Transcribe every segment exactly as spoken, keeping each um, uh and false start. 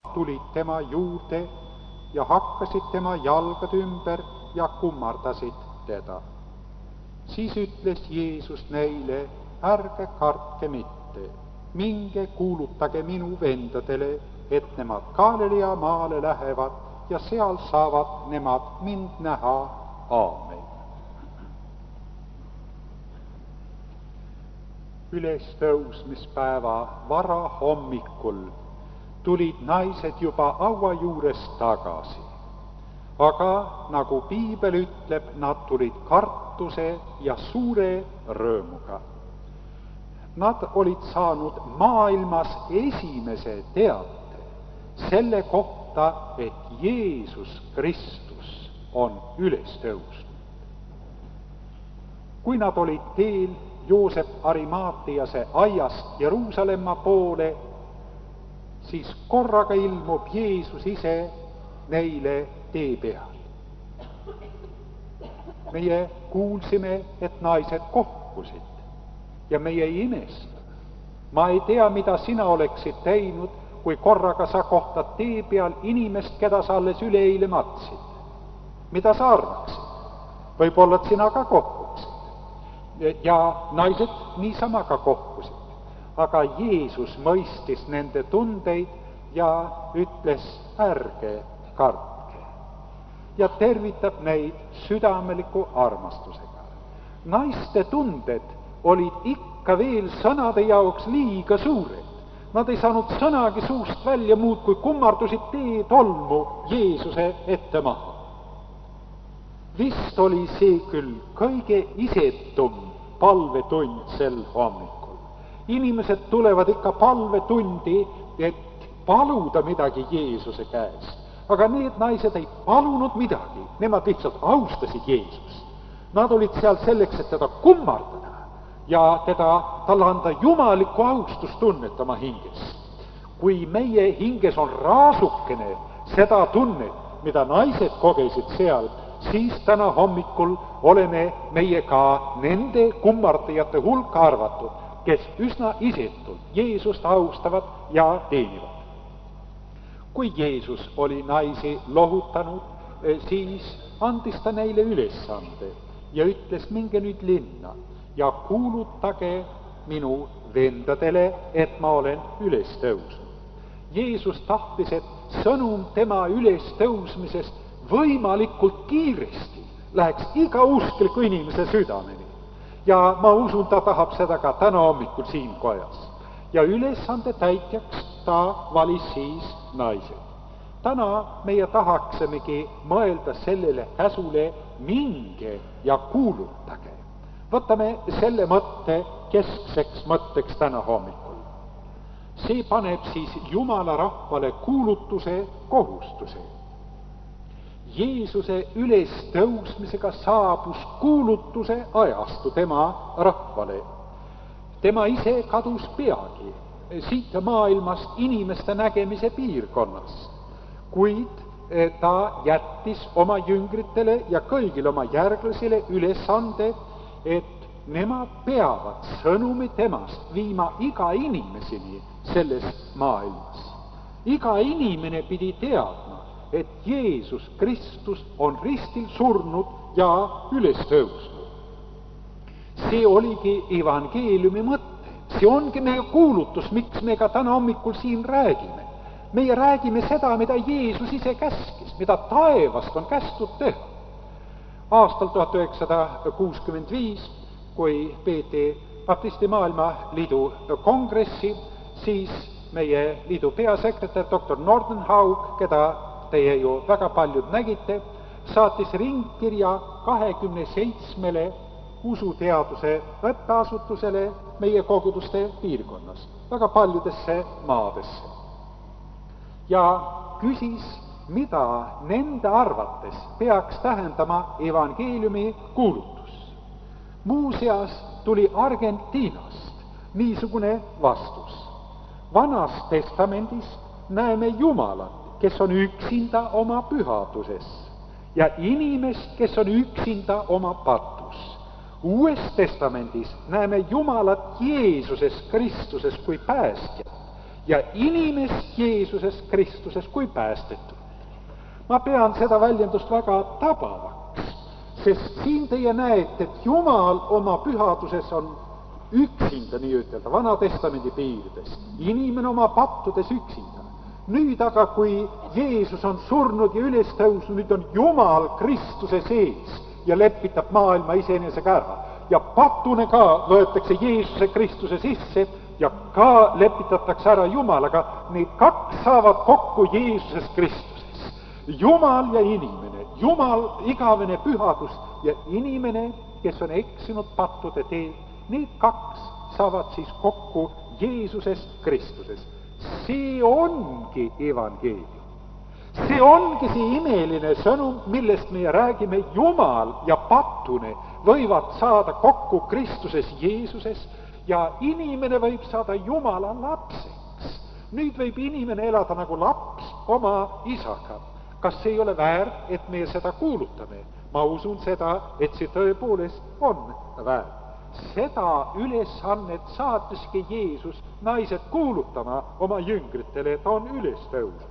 tulid tema juurde ja hakkasid tema jalgade ümber ja kummardasid teda. Siis ütles Jeesus neile, ärge kartke mitte, minge kuulutage minu vendadele, et nemad Galilea maale lähevad ja seal saavad nemad mind näha. Aamen. Ülestõusmispäeva varahommikul tulid naised juba haua juurest tagasi. Aga nagu piibel ütleb, nad tulid kartuse ja suure rõõmuga. Nad olid saanud maailmas esimese teate selle kohta, et Jeesus Kristus on üles tõusnud. Kui nad olid teel Joosep Arimaatiase aiast Jeruusalemma poole, siis korraga ilmub Jeesus ise neile tee peal. Meie kuulsime, et naised kohkusid ja meie ei imesta. Ma ei tea, mida sina oleksid teinud, kui korraga sa kohtad tee peal inimest, keda sa alles üleeile matsid. Mida sa arvaksid? Võib-olla sina ka kohkuksid. Ja naised niisama ka kohkusid. Aga Jeesus mõistis nende tundeid ja ütles, ärge kartke. Ja tervitab neid südameliku armastusega. Naiste tunded olid ikka veel sõnade jaoks liiga suured. Nad ei saanud sõnagi suust välja muud, kui kummardusid tee tolmu Jeesuse ette maha. Vist oli see küll kõige isetum palvetund sel hommikul. Inimesed tulevad ikka palvetundi, et paluda midagi Jeesuse käest. Aga need naised ei palunud midagi, nemad lihtsalt austasid Jeesust. Nad olid seal selleks, et teda kummardada ja teda, talle anda jumalikku austustunnet oma hinges. Kui meie hinges on raasukene seda tunnet, mida naised kogesid seal, siis täna hommikul oleme meie ka nende kummardajate hulka arvatud, kes üsna isetult Jeesust austavad ja teenivad. Kui Jeesus oli naisi lohutanud, siis andis ta neile ülesande ja ütles, minge nüüd linna ja kuulutage minu vendadele, et ma olen üles tõusnud. Jeesus tahtis, et sõnum tema üles tõusmisest võimalikult kiiresti läheks iga uskliku inimese südameni. Ja ma usun, ta tahab seda ka täna hommikul siin kojas. Ja ülesande täitjaks ta valis siis naised. Täna meie tahaksemegi mõelda sellele käsule, minge ja kuulutage. Võtame selle mõtte keskseks mõtteks täna hommikul. See paneb siis Jumala rahvale kuulutuse kohustuse. Jeesuse ülestõusmisega saabus kuulutuse ajastu tema rahvale. Tema ise kadus peagi siit maailmast inimeste nägemise piirkonnas, kuid ta jättis oma jüngritele ja kõigile oma järglasele ülesande, et nemad peavad sõnumi temast viima iga inimeseni selles maailmas. Iga inimene pidi teadma, et Jeesus Kristus on ristil surnud ja üles tõusnud. See oligi evangeeliumi mõte. See ongi meie kuulutus, miks me ka täna hommikul siin räägime. Meie räägime seda, mida Jeesus ise käskis, mida taevast on kästud teha. Aastal tuhat üheksasada kuuskümmend viis, kui peeti Baptisti Maailmaliidu kongressi, siis meie liidu peasekretär doktor Nordenhaug, keda teie ju väga paljud nägite, saatis ringkirja kahekümne seitsmele usuteaduse õppeasutusele meie koguduste piirkonnas, väga paljudesse maadesse. Ja küsis, mida nende arvates peaks tähendama evangeeliumi kuulutus. Muuseas tuli Argentiinast niisugune vastus. Vanas testamendis näeme Jumalat, kes on üksinda oma pühaduses, ja inimest, kes on üksinda oma patus. Uues testamendis näeme Jumalat Jeesuses Kristuses kui päästjat ja inimest Jeesuses Kristuses kui päästetud. Ma pean seda väljendust väga tabavaks, sest siin teie näete, et Jumal oma pühaduses on üksinda, nii ütelda, Vana Testamendi piirides, inimene oma pattudes üksinda. Nüüd aga, kui Jeesus on surnud ja üles tõusnud, nüüd on Jumal Kristuse sees ja lepitab maailma iseenesega ära. Ja patune ka võetakse Jeesuse Kristuse sisse ja ka lepitatakse ära Jumalaga. Need kaks saavad kokku Jeesuses Kristuses. Jumal ja inimene, Jumal igavene pühadus ja inimene, kes on eksinud pattude teel, need kaks saavad siis kokku Jeesuses Kristuses. See ongi evangeelium. See ongi see imeline sõnum, millest meie räägime. Jumal ja patune võivad saada kokku Kristuses Jeesuses ja inimene võib saada Jumala lapseks. Nüüd võib inimene elada nagu laps oma isaga. Kas see ei ole väär, et me seda kuulutame? Ma usun seda, et see tõepoolest on väär. Seda ülesannet saatiski Jeesus naised kuulutama oma jüngritele, et on üles tõusnud.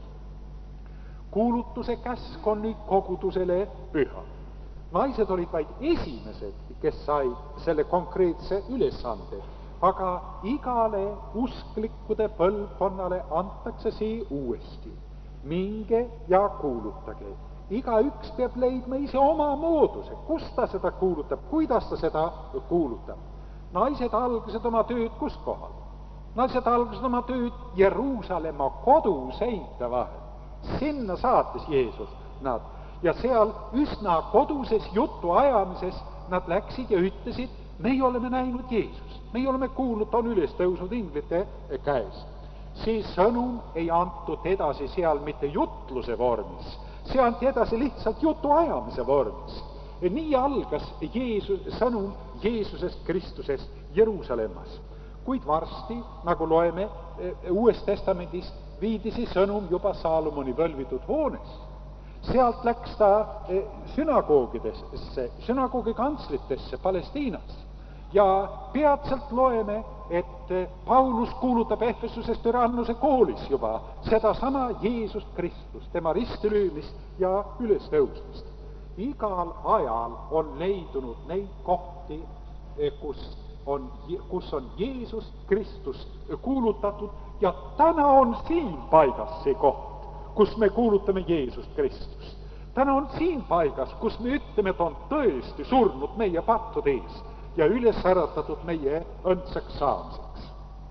Kuulutuse käsk on nüüd kogudusele püha. Naised olid vaid esimesed, kes said selle konkreetse ülesande, aga igale usklikkude põlvkonnale antakse see uuesti. Minge ja kuulutage. Igaüks peab leidma ise oma mooduse, kus ta seda kuulutab, kuidas ta seda kuulutab. Naised algasid oma tööd kus kohal? Naised algasid oma tööd Jeruusalemma koduseinte vahel. Sinna saatis Jeesus nad ja seal üsna koduses jutu ajamises nad läksid ja ütlesid, meie oleme näinud Jeesust, meie oleme kuulnud, ta on üles tõusnud inglite käes. See sõnum ei antud edasi seal mitte jutluse vormis, see anti edasi lihtsalt jutu ajamise vormis. Nii algas Jeesus, sõnum Jeesusest Kristusest Jeruusalemmas. Kuid varsti, nagu loeme Uues Testamendis, viidi see sõnum juba Saalomoni võlvitud hoones. Sealt läks ta sünagoogidesse, sünagoogi kantslitesse Palestiinas. Ja peatselt loeme, et Paulus kuulutab Efesuses Tyrannuse koolis juba sedasama Jeesust Kristust, tema ristilöömist ja ülestõusmist. Igal ajal on leidunud neid kohti, kus on, kus on Jeesust Kristust kuulutatud ja täna on siin paigas see koht, kus me kuulutame Jeesust Kristust. Täna on siin paigas, kus me ütleme, et on tõesti surnud meie pattude ees ja üles äratatud meie õndsaks saamiseks.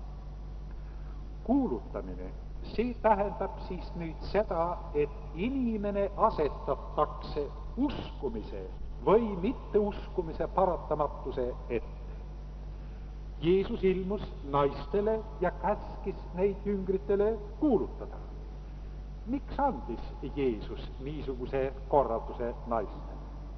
Kuulutamine, see tähendab siis nüüd seda, et inimene asetatakse uskumise või mitteuskumise paratamatuse ette. Jeesus ilmus naistele ja käskis neid jüngritele kuulutada. Miks andis Jeesus niisuguse korralduse naistele?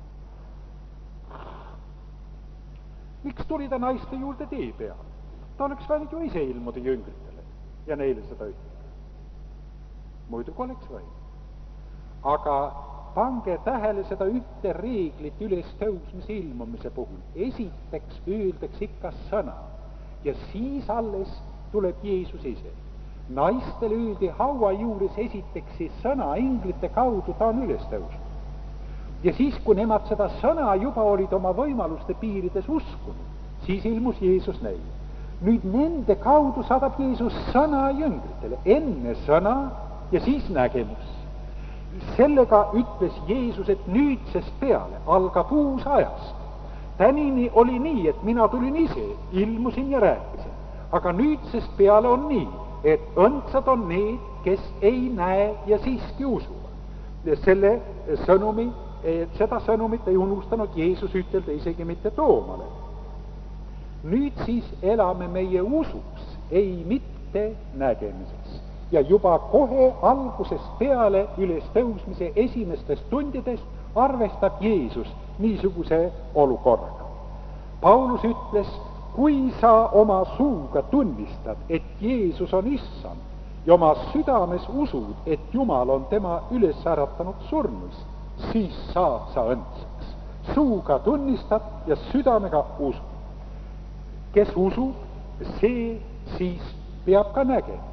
Miks tuli ta naiste juurde tee peal? Ta oleks võinud ju ise ilmuda jüngritele ja neile seda ütleda. Muidugi oleks võinud. Aga pange tähele seda ühte reeglit üles tõusmise ilmumise puhul. Esiteks öeldakse ikka sõna ja siis alles tuleb Jeesus ise. Naistele öeldi haua juures esiteks see sõna inglite kaudu, ta on üles tõusnud. Ja siis, kui nemad seda sõna juba olid oma võimaluste piirides uskunud, siis ilmus Jeesus neile. Nüüd nende kaudu saadab Jeesus sõna jüngritele, enne sõna ja siis nägemus. Sellega ütles Jeesus, et nüüdsest peale algab uus ajast. Tänini oli nii, et mina tulin ise, ilmusin ja rääkisin. Aga nüüdsest peale on nii, et õndsad on need, kes ei näe ja siiski usuvad. Ja selle sõnumi et seda sõnumit ei unustanud Jeesus ütelda isegi mitte Toomale. Nüüd siis elame meie usus, ei mitte nägemises. Ja juba kohe algusest peale üles tõusmise esimestest tundidest arvestab Jeesus niisuguse olukorraga. Paulus ütles, kui sa oma suuga tunnistad, et Jeesus on issand ja oma südames usud, et Jumal on tema üles äratanud surnuist, siis saad sa õndsaks. Suuga tunnistad ja südamega usub. Kes usub, see siis peab ka nägema.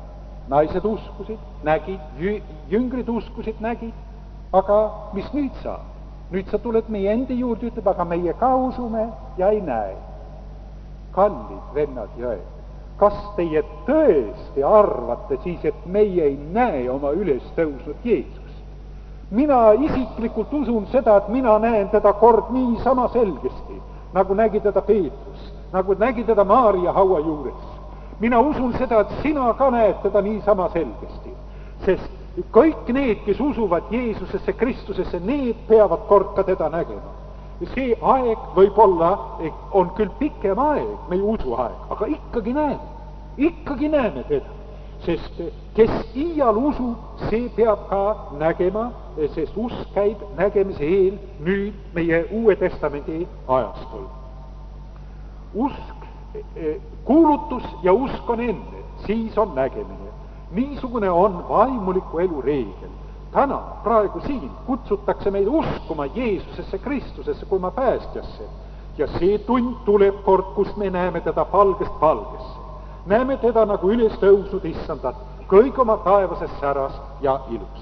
naised uskusid, nägid, jüngrid uskusid, nägid, aga mis nüüd saab? Nüüd sa tuled meie endi juurde, ütleb, aga meie ka usume ja ei näe. Kallid vennad ja õed, kas teie tõesti arvate siis, et meie ei näe oma üles tõusnud Jeesust? Mina isiklikult usun seda, et mina näen teda kord niisama selgesti, nagu nägi teda Peetrus, nagu nägi teda Maarja haua juures. Mina usun seda, et sina ka näed teda niisama selgesti, sest kõik need, kes usuvad Jeesusesse, Kristusesse, need peavad kord ka teda nägema. See aeg võib-olla on küll pikem aeg, meie usuaeg, aga ikkagi näeme, ikkagi näeme teda. Sest kes iial usub, see peab ka nägema, sest usk käib nägemise eel nüüd meie Uue Testamendi ajastul. Usk, kuulutus ja usk on enne, siis on nägemine. Niisugune on vaimuliku elu reegel. Täna, praegu siin kutsutakse meid uskuma Jeesusesse, Kristusesse kui oma päästjasse. Ja see tund tuleb kord, kus me näeme teda palgest palgesse. Näeme teda nagu üles tõusnud issandat, kõik oma taevases säras ja ilus.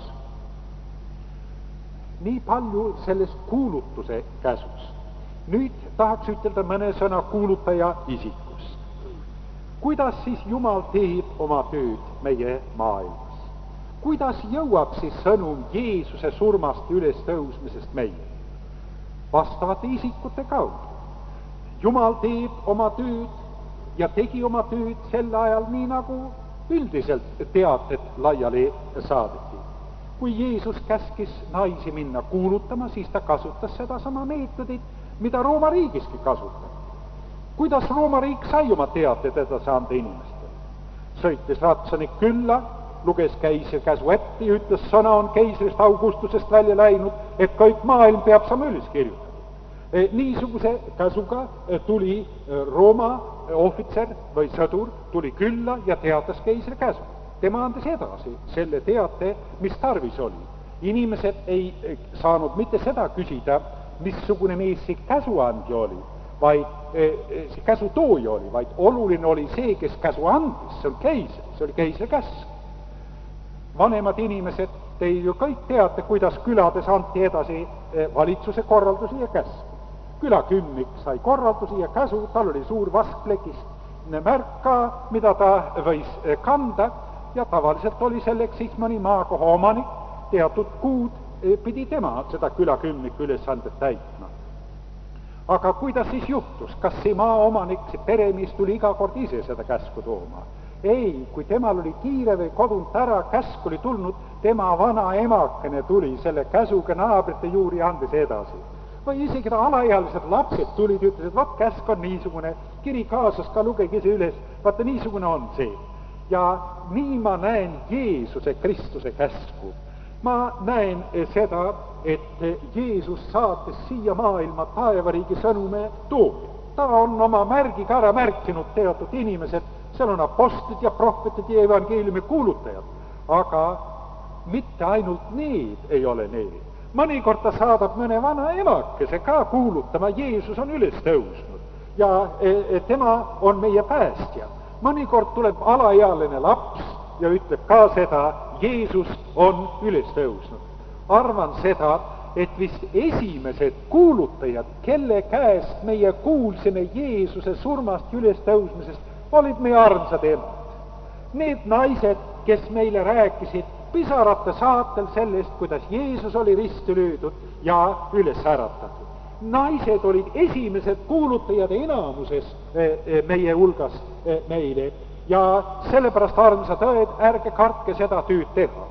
Nii palju sellest kuulutuse käsus. Nüüd tahaks ütelda mõne sõna kuulutaja isikust. Kuidas siis Jumal teeb oma tööd meie maailmas? Kuidas jõuab siis sõnum Jeesuse surmast üles tõusmisest meie? Vastavate isikute kaudu. Jumal teeb oma tööd ja tegi oma tööd sel ajal nii, nagu üldiselt teated laiali saadeti. Kui Jeesus käskis naisi minna kuulutama, siis ta kasutas seda sama meetodit, mida Rooma riigiski kasutab. Kuidas Rooma riik sai oma teated edasi anda inimestele? Sõitis ratsanik külla, luges keisri käsu ette ja ütles, sõna on keisrist Augustusest välja läinud, et kõik maailm peab saama üles kirjutada. E, niisuguse käsuga tuli Rooma ohvitser või sõdur, tuli külla ja teatas keisri käsu. Tema andis edasi selle teate, mis tarvis oli. Inimesed ei saanud mitte seda küsida, missugune mees see käsuandja oli, vaid see käsutooja oli, vaid oluline oli see, kes käsu andis, see on keisri, see oli keisri käsk. Vanemad inimesed, te ju kõik teate, kuidas külades anti edasi valitsuse korraldusi ja käsk. Külakümmik sai korraldusi ja käsu, tal oli suur vaskplekist märk ka, mida ta võis kanda, ja tavaliselt oli selleks siis mõni maakoha omanik, teatud kuud pidi tema seda külakümmiku ülesandet täitma. Aga kuidas siis juhtus? Kas see maaomanik, see peremees tuli iga kord ise seda käsku tooma? Ei, kui temal oli kiire või kodunt ära, käsk oli tulnud, tema vana emakene tuli selle käsuga naabrite juuri andis edasi. Või isegi ta alaealised lapsed tulid ja ütlesid, vaat käsk on niisugune, kiri kaasas ka, lugege see üles, vaata niisugune on see. Ja nii ma näen Jeesuse Kristuse käsku. Ma näen seda, et Jeesus saates siia maailma taevariigi sõnume toob. Ta on oma märgiga ära märkinud teatud inimesed, seal on apostlid ja prohvetid ja evangeeliumi kuulutajad, aga mitte ainult need ei ole need. Mõnikord ta saadab mõne vana emakese ka kuulutama, Jeesus on üles tõusnud ja tema on meie päästja. Mõnikord tuleb alaealine laps ja ütleb ka seda, Jeesus on üles tõusnud. Arvan seda, et vist esimesed kuulutajad, kelle käest meie kuulsime Jeesuse surmast üles tõusmisest, olid meie armsad emad. Need naised, kes meile rääkisid pisarate saatel sellest, kuidas Jeesus oli risti löödud ja üles äratatud. Naised olid esimesed kuulutajad enamuses meie hulgas meile ja sellepärast, armsad õed, ärge kartke seda tööd teha.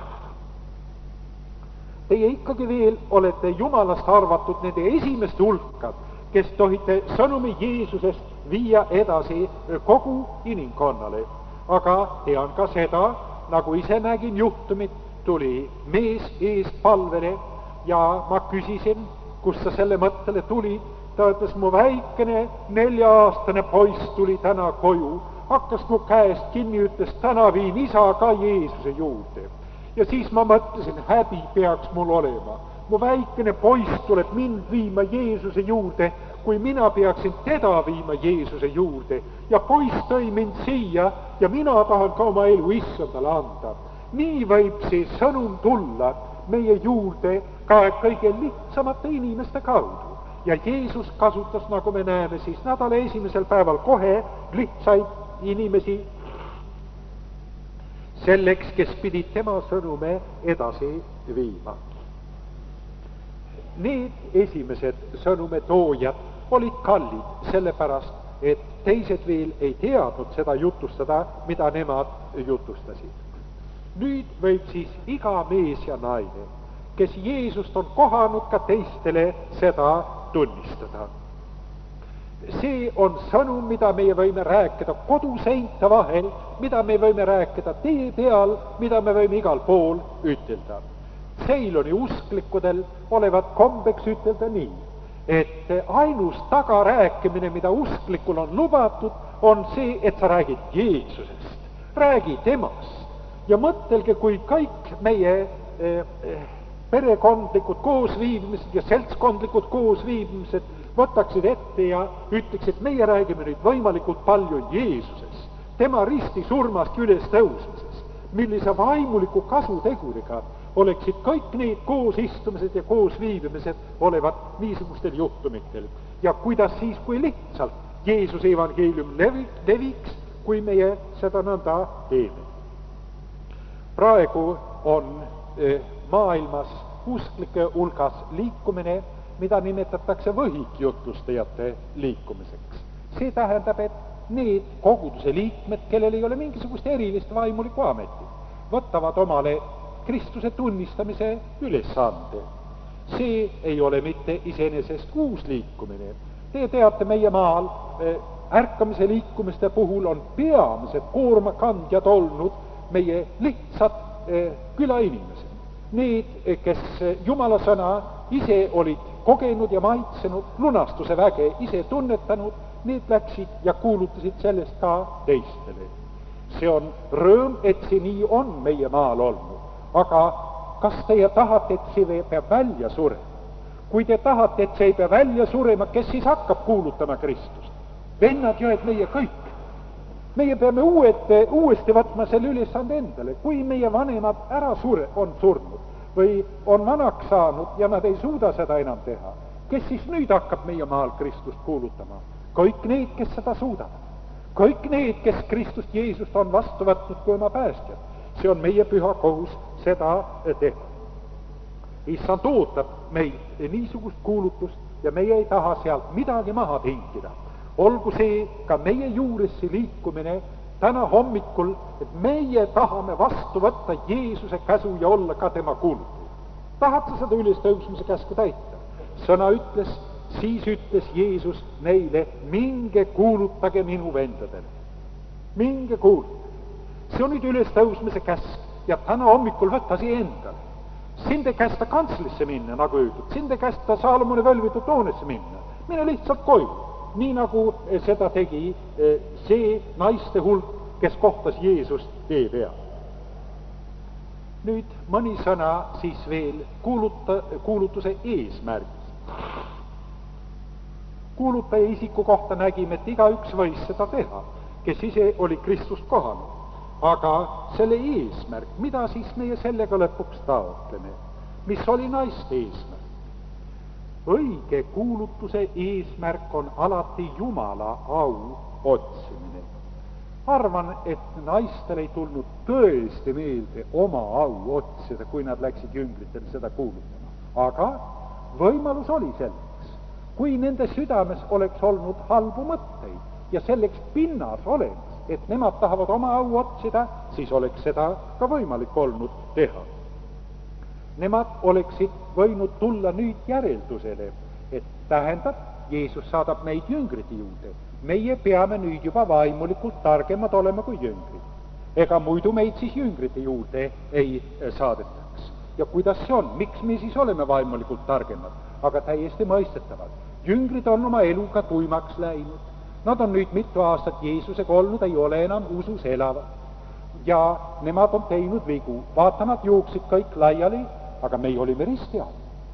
Teie ikkagi veel olete Jumalast arvatud nende esimeste hulka, kes tohite sõnumi Jeesusest viia edasi kogu inimkonnale. Aga tean ka seda, nagu ise nägin juhtumit, tuli mees eest palvele ja ma küsisin, kus sa selle mõttele tulid. Ta ütles, mu väikene nelja-aastane poiss tuli täna koju, hakkas mu käest kinni, ütles, täna viin isa ka Jeesuse juurde. Ja siis ma mõtlesin, häbi peaks mul olema. mu väikene poiss tuleb mind viima Jeesuse juurde, kui mina peaksin teda viima Jeesuse juurde. Ja poiss tõi mind siia ja mina tahan ka oma elu issandale anda. Nii võib see sõnum tulla meie juurde ka kõige lihtsamate inimeste kaudu. Ja Jeesus kasutas, nagu me näeme, siis nädala esimesel päeval kohe lihtsaid inimesi selleks, kes pidid tema sõnume edasi viima. Need esimesed sõnume toojad olid kallid, sellepärast, et teised veel ei teadnud seda jutustada, mida nemad jutustasid. Nüüd võib siis iga mees ja naine, kes Jeesust on kohanud, ka teistele seda tunnistada. See on sõnum, mida meie võime rääkida koduseinte vahel, mida me võime rääkida tee peal, mida me võime igal pool ütelda. Seiloni usklikudel olevat kombeks ütelda nii, et ainus tagarääkimine, mida usklikul on lubatud, on see, et sa räägid Jeesusest, räägi temast. Ja mõtelge, kui kõik meie eh, perekondlikud koosviibimised ja seltskondlikud koosviibimised võtaksid ette ja ütleksid, et meie räägime nüüd võimalikult palju Jeesusest, tema risti surmast üles tõusmisest, millise vaimuliku kasuteguriga oleksid kõik need koosistumised ja koosviibimised olevat niisugustel juhtumitel. Ja kuidas siis, kui lihtsalt Jeesuse evangeelium leviks, kui meie seda nõnda teeme. Praegu on eh, maailmas usklike hulgas liikumine, mida nimetatakse võhikjutustajate liikumiseks. See tähendab, et need koguduse liikmed, kellel ei ole mingisugust erilist vaimulikku ametit, võtavad omale Kristuse tunnistamise ülesande. See ei ole mitte iseenesest uus liikumine. Te teate, meie maal eh, ärkamise liikumiste puhul on peamised koormakandjad olnud meie lihtsad eh, külainimesed. Need, kes Jumala sõna ise olid kogenud ja maitsenud, lunastuse väge ise tunnetanud, need läksid ja kuulutasid sellest ka teistele. See on rõõm, et see nii on meie maal olnud. Aga kas teie tahate, et see peab välja surema? Kui te tahate, et see ei pea välja surema, kes siis hakkab kuulutama Kristust? Vennad ja et meie kõik. Meie peame uued, uuesti võtma selle ülesande endale. Kui meie vanemad ära sure, on surnud või on vanaks saanud ja nad ei suuda seda enam teha, kes siis nüüd hakkab meie maal Kristust kuulutama? Kõik need, kes seda suudavad. Kõik need, kes Kristust Jeesust on vastu võtnud kui oma päästjad. See on meie püha kohus seda teha. Issand ootab meid niisugust kuulutust ja meie ei taha sealt midagi maha tingida. Olgu see ka meie juuresse liikumine täna hommikul, et meie tahame vastu võtta Jeesuse käsu ja olla ka tema kuulutaja. Tahad sa seda ülestõusmise käsku täita? Sõna ütles, siis ütles Jeesus neile, minge kuulutage minu vendadele. Minge kuulutage. See on nüüd ülestõusmise käsk ja täna hommikul võtta see endale. Sind ei kästa kantslisse minna, nagu öeldud. Sind ei kästa Saalomoni völvitud hoonesse minna. Mine lihtsalt koju. Nii nagu seda tegi see naiste hulk, kes kohtas Jeesust tee peal. Nüüd mõni sõna siis veel kuuluta, kuulutuse eesmärgis. Kuulutaja isiku kohta nägime, et igaüks võis seda teha, kes ise oli Kristust kohanud. Aga selle eesmärk, mida siis meie sellega lõpuks taotleme? Mis oli naiste eesmärk? Õige kuulutuse eesmärk on alati Jumala au otsimine. Arvan, et naistel ei tulnud tõesti meelde oma au otsida, kui nad läksid jüngritel seda kuulutama. Aga võimalus oli selleks. Kui nende südames oleks olnud halbu mõtteid ja selleks pinnas olemas, et nemad tahavad oma au otsida, siis oleks seda ka võimalik olnud teha. Nemad oleksid võinud tulla nüüd järeldusele, et tähendab, Jeesus saadab meid jüngrite juurde. Meie peame nüüd juba vaimulikult targemad olema kui jüngrid. Ega muidu meid siis jüngrite juurde ei saadetaks. Ja kuidas see on? Miks me siis oleme vaimulikult targemad? Aga täiesti mõistetavad. Jüngrid on oma eluga tuimaks läinud. Nad on nüüd mitu aastat Jeesusega olnud, ei ole enam usus elavad. Ja nemad on teinud vigu. Vaata, nad jooksid kõik laiali, aga meie olime risti all.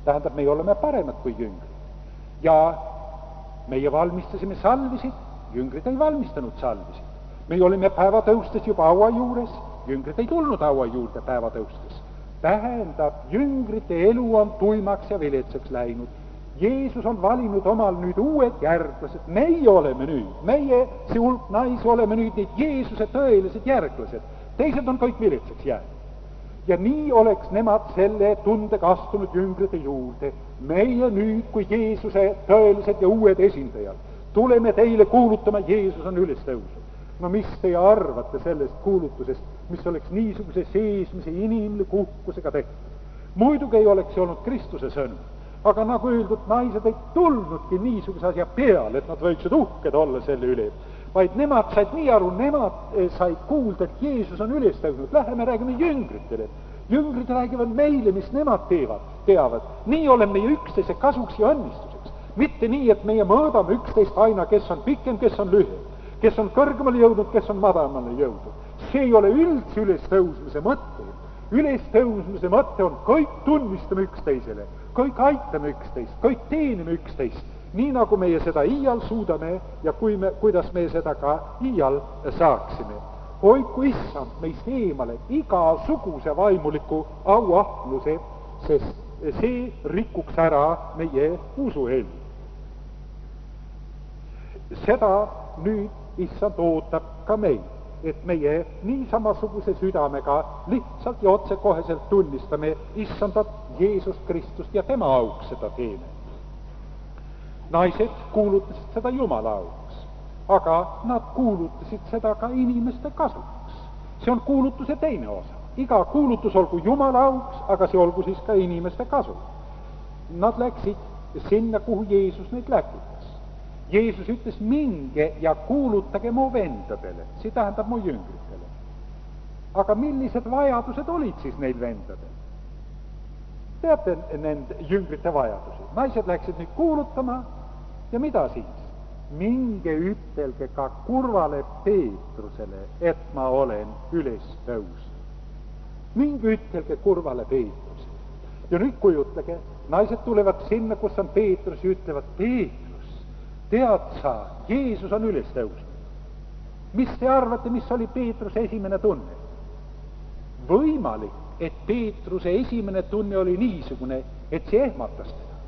tähendab, meie oleme paremad kui jüngrid. Ja meie valmistasime salvisid, jüngrid ei valmistanud salvisid. meie olime päevatõustes juba haua juures, jüngrid ei tulnud haua juurde päevatõustes. Tähendab, jüngrite elu on tuimaks ja viletsaks läinud. Jeesus on valinud omal nüüd uued järglased, meie oleme nüüd, meie, see hulk naisi, oleme nüüd need Jeesuse tõelised järglased, teised on kõik viletsaks jäänud. Ja nii oleks nemad selle tundega astunud jüngrite juurde. Meie nüüd, kui Jeesuse tõelised ja uued esindajad, tuleme teile kuulutama, Jeesus on üles tõusnud. No mis teie arvate sellest kuulutusest, mis oleks niisuguse seesmise inimliku uhkusega tehtud? Muidugi ei oleks see olnud Kristuse sõnum, aga nagu öeldud, naised ei tulnudki niisuguse asja peale, et nad võiksid uhked olla selle üle, vaid nemad said nii aru, nemad said kuulda, et Jeesus on üles tõusnud. Läheme räägime jüngritele. Jüngrid räägivad meile, mis nemad teevad, teavad. Nii oleme meie üksteise kasuks ja õnnistuseks. Mitte nii, et meie mõõdame üksteist aina, kes on pikem, kes on lühem, kes on kõrgemale jõudnud, kes on madalamale jõudnud. See ei ole üldse ülestõusmise mõte. Ülestõusmise mõte on kõik tunnistame üksteisele, kõik aitame üksteist, kõik teenime üksteist, nii nagu meie seda iial suudame ja kui me, kuidas me seda ka iial saaksime. Hoidku issand meist eemale igasuguse vaimuliku auahnuse, sest see rikuks ära meie usuelu. Seda nüüd issand ootab ka meil, et meie niisamasuguse südamega lihtsalt ja otsekoheselt tunnistame issandat Jeesus Kristust ja tema auks seda teeme. Naised kuulutasid seda Jumala auks, aga nad kuulutasid seda ka inimeste kasuks. See on kuulutuse teine osa. Iga kuulutus olgu Jumala auks, aga see olgu siis ka inimeste kasuks. Nad läksid sinna, kuhu Jeesus neid läkitas. Jeesus ütles, minge ja kuulutage mu vendadele, see tähendab mu jüngritele. Aga millised vajadused olid siis neil vendadel? Teate nende jüngrite vajadusi? Naised läksid nüüd kuulutama ja mida siis? Minge ütelge ka kurvale Peetrusele, et ma olen üles tõusnud. Minge ütelge kurvale Peetrusele. Ja nüüd kujutlege, naised tulevad sinna, kus on Peetrus ja ütlevad, Peetrus, tead sa, Jeesus on üles tõusnud. Mis te arvate, mis oli Peetruse esimene tunne? Võimalik, et Peetruse esimene tunne oli niisugune, et see ehmatas teda.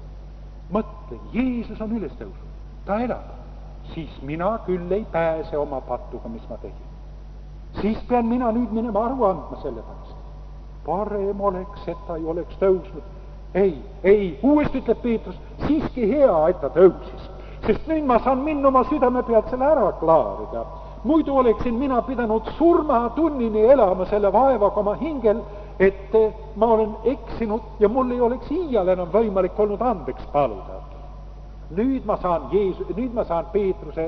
Mõtle, Jeesus on üles tõusnud, ta elab. Siis mina küll ei pääse oma pattuga, mis ma tegin. Siis pean mina nüüd minema aru andma selle pärast. Parem oleks, et ta ei oleks tõusnud. Ei, ei, uuesti ütleb Peetrus, siiski hea, et ta tõusis. Sest nüüd ma saan minna oma südame pealt selle ära klaarida. Muidu oleksin mina pidanud surmatunnini elama selle vaevaga oma hingel, et ma olen eksinud ja mul ei oleks iial enam võimalik olnud andeks paluda. Nüüd ma saan Jeesus, nüüd ma saan Peetruse,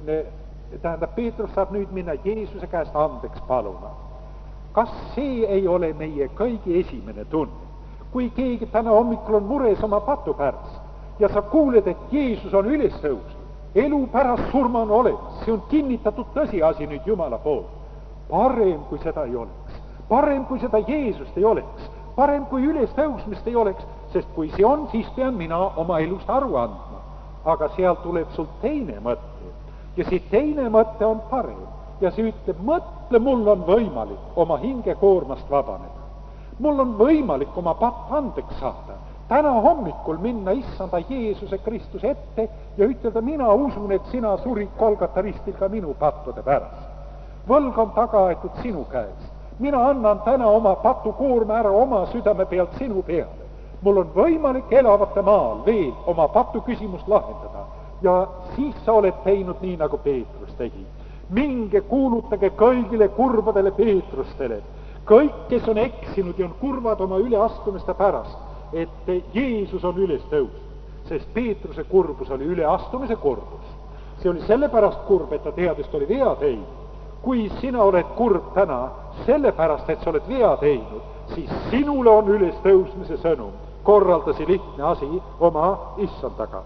tähendab, Peetrus saab nüüd minna Jeesuse käest andeks paluma. Kas see ei ole meie kõigi esimene tunne? Kui keegi täna hommikul on mures oma patu pärast ja sa kuuled, et Jeesus on üles tõusnud, elu pärast surma on olemas, see on kinnitatud tõsiasi nüüd Jumala poolt. Parem, kui seda ei oleks. Parem, kui seda Jeesust ei oleks. Parem, kui üles tõusmist ei oleks, sest kui see on, siis pean mina oma elust aru andma. Aga seal tuleb sul teine mõte. Ja see teine mõte on parem. Ja see ütleb, mõtle, mul on võimalik oma hinge koormast vabaneda. Mul on võimalik oma patt andeks saada. Täna hommikul minna issanda Jeesuse Kristuse ette ja ütelda, mina usun, et sina surid Golgata ristil ka minu pattude pärast. Võlg on taga aetud sinu käes. Mina annan täna oma patu koorma ära oma südame pealt sinu peale. Mul on võimalik elavate maal veel oma patu küsimust lahendada. Ja siis sa oled teinud nii, nagu Peetrus tegi. Minge kuulutage kõigile kurbadele Peetrustele. Kõik, kes on eksinud ja on kurvad oma üleastumiste pärast, et Jeesus on üles tõusnud, sest Peetruse kurbus oli üleastumise kurbus. See oli sellepärast kurb, et ta teadest oli vea teinud. Kui sina oled kurb täna sellepärast, et sa oled vea teinud, siis sinule on üles tõusmise sõnum. Korraldasi lihtne asi oma issandaga.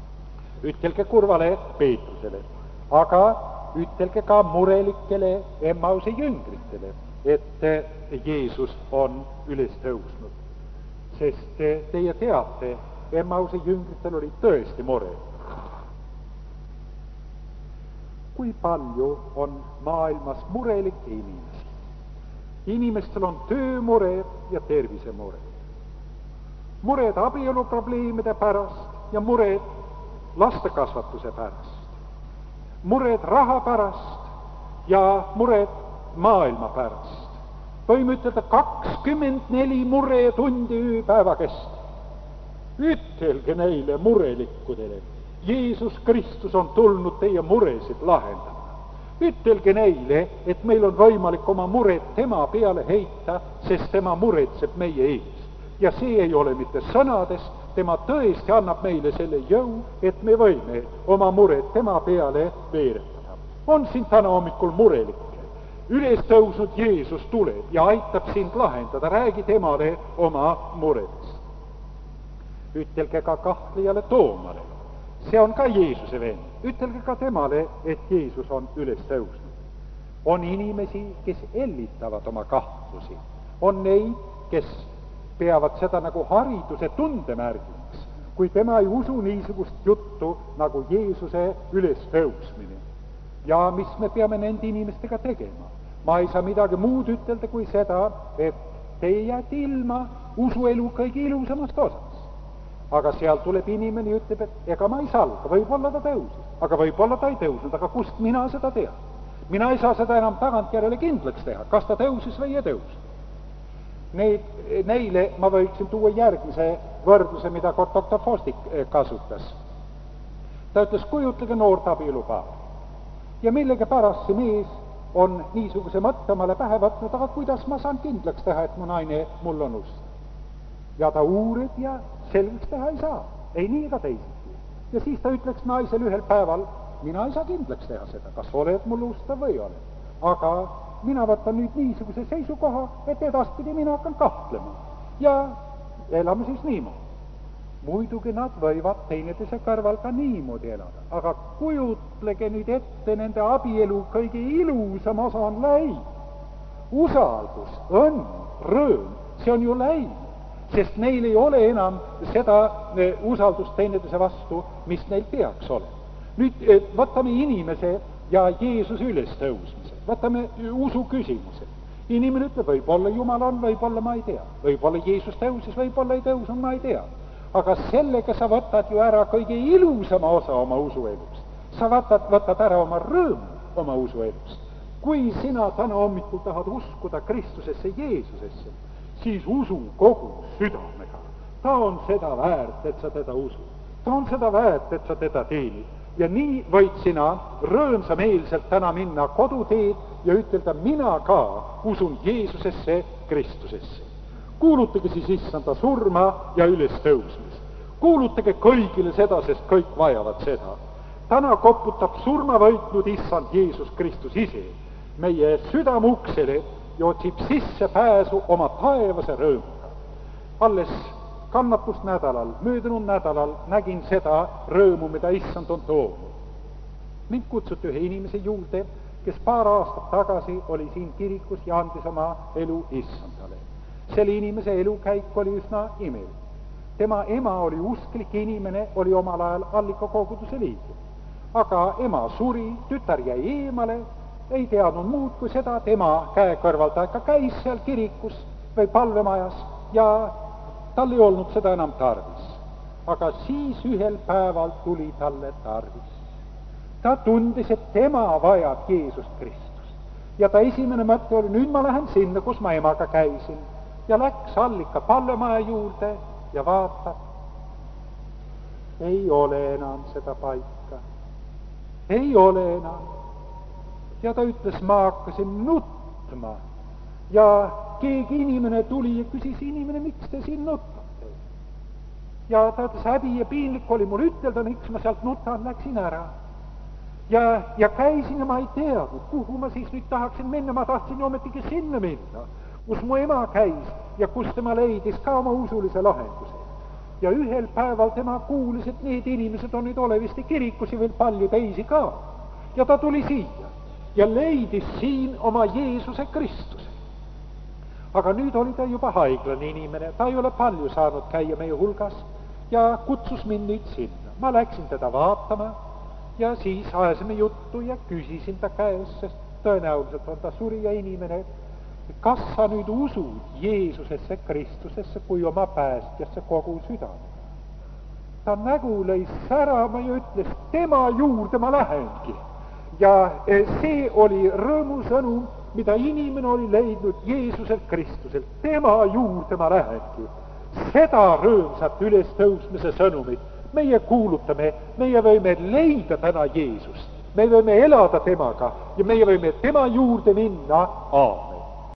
Ütelge kurvale Peetrusele, aga ütelge ka murelikele Emmause jüngritele, et Jeesus on üles tõusnud. sest teie teate, Emmause jüngritel oli tõesti mure. Kui palju on maailmas murelikke inimesi? Inimestel on töömured ja tervisemured. Mured abieluprobleemide pärast ja mured lastekasvatuse pärast. Mured raha pärast ja mured maailma pärast. Võime ütelda kakskümmend neli muretundi ööpäeva kestel. Ütelge neile murelikkudele, Jeesus Kristus on tulnud teie muresid lahendama. Ütelge neile, et meil on võimalik oma mured tema peale heita, sest tema muretseb meie ees. Ja see ei ole mitte sõnadest, tema tõesti annab meile selle jõu, et me võime oma mured tema peale veeretada. On siin täna hommikul murelikke. Üles tõusnud Jeesus tuleb ja aitab sind lahendada, räägi temale oma muredest. Ütelge ka kahtlejale Toomale, see on ka Jeesuse vend. Ütelge ka temale, et Jeesus on üles tõusnud. On inimesi, kes ellitavad oma kahtlusi. On neid, kes peavad seda nagu hariduse tundemärgiks, kui tema ei usu niisugust juttu nagu Jeesuse üles tõusmine. Ja mis me peame nende inimestega tegema? Ma ei saa midagi muud ütelda kui seda, et te jääte ilma usuelu kõige ilusamast osast. Aga seal tuleb inimene ja ütleb, et ega ma ei salga, võib-olla ta tõusis, aga võib-olla ta ei tõusnud, aga kust mina seda tean? Mina ei saa seda enam tagantjärele kindlaks teha, kas ta tõusis või ei tõusnud. Neid, neile ma võiksin tuua järgmise võrdluse, mida doktor Fostik kasutas. Ta ütles, kujutlege noort abielupaari. Ja millegi pärast see mees on niisuguse mõtte omale pähe võtnud, aga kuidas ma saan kindlaks teha, et mu naine mul on ust? Ja ta uurib ja selgeks teha ei saa, ei nii ega teisiti. Ja siis ta ütleks naisel ühel päeval, mina ei saa kindlaks teha seda, kas oled mul ustav või oled. Aga mina võtan nüüd niisuguse seisukoha, et edaspidi mina hakkan kahtlema. Ja elame siis niimoodi. Muidugi nad võivad teineteise kõrval ka niimoodi elada, aga kujutlege nüüd ette nende abielu kõige ilusam osa on läinud. Usaldus, õnn, rõõm, see on ju läinud. Sest neil ei ole enam seda usaldust teineteise vastu, mis neil peaks olema. Nüüd võtame inimese ja Jeesuse üles tõusmise. Võtame usu küsimuse. Inimene ütleb, võib-olla Jumal on, võib-olla ma ei tea. Võib-olla Jeesus tõusis, võib-olla ei tõusnud, ma ei tea. Aga sellega sa võtad ju ära kõige ilusama osa oma usuelust. Sa võtad, võtad ära oma rõõmu oma usuelust. Kui sina täna hommikul tahad uskuda Kristusesse, Jeesusesse, siis usu kogu südamega. Ta on seda väärt, et sa teda usud. Ta on seda väärt, et sa teda teenid. Ja nii võid sina rõõmsameelselt täna minna koduteed ja ütelda, mina ka usun Jeesusesse, Kristusesse. Kuulutage siis issanda surma ja üles tõusmist. Kuulutage kõigile seda, sest kõik vajavad seda. Täna koputab surma võitnud issand Jeesus Kristus ise meie südamuksele ja otsib sisse pääsu oma taevase rõõmuga. Alles kannatust nädalal, möödunud nädalal nägin seda rõõmu, mida issand on toonud. Mind kutsuti ühe inimese juurde, kes paar aastat tagasi oli siin kirikus ja andis oma elu issandale. Selle inimese elukäik oli üsna imelik. Tema ema oli usklik inimene, oli omal ajal Allika koguduse liige. Aga ema suri, tütar jäi eemale, ei teadnud muud kui seda, et ema käe kõrval ta ikka käis seal kirikus või palvemajas ja tal ei olnud seda enam tarvis. Aga siis ühel päeval tuli talle tarvis. Ta tundis, et tema vajab Jeesust Kristust. Ja ta esimene mõte oli, nüüd ma lähen sinna, kus ma emaga käisin. Ja läks Allika palvemaja juurde ja vaatab. Ei ole enam seda paika. Ei ole enam. Ja ta ütles, ma hakkasin nutma. Ja keegi inimene tuli ja küsis, inimene, miks te siin nutate? Ja ta ütles, häbi ja piinlik oli mul ütelda, miks ma sealt nutan, läksin ära. Ja, ja käisin ja ma ei teadnud, kuhu ma siis nüüd tahaksin minna, ma tahtsin ju ometigi sinna minna, kus mu ema käis ja kus tema leidis ka oma usulise lahenduse. Ja ühel päeval tema kuulis, et need inimesed on nüüd olevasti kirikus ja veel palju teisi ka. Ja ta tuli siia ja leidis siin oma Jeesuse Kristuse. aga nüüd oli ta juba haiglane inimene, ta ei ole palju saanud käia meie hulgas ja kutsus mind nüüd sinna. Ma läksin teda vaatama ja siis ajasime juttu ja küsisin ta käest, sest tõenäoliselt on ta surija inimene, kas sa nüüd usud Jeesusesse Kristusesse kui oma päästjasse kogu südamega? Ta nägu lõi särama ja ütles, tema juurde ma lähengi. Ja see oli rõõmusõnum, mida inimene oli leidnud Jeesuselt Kristuselt. Tema juurde ma lähengi. Seda rõõmsat ülestõusmise sõnumit meie kuulutame, meie võime leida täna Jeesust. Me võime elada temaga ja meie võime tema juurde minna. Aamen.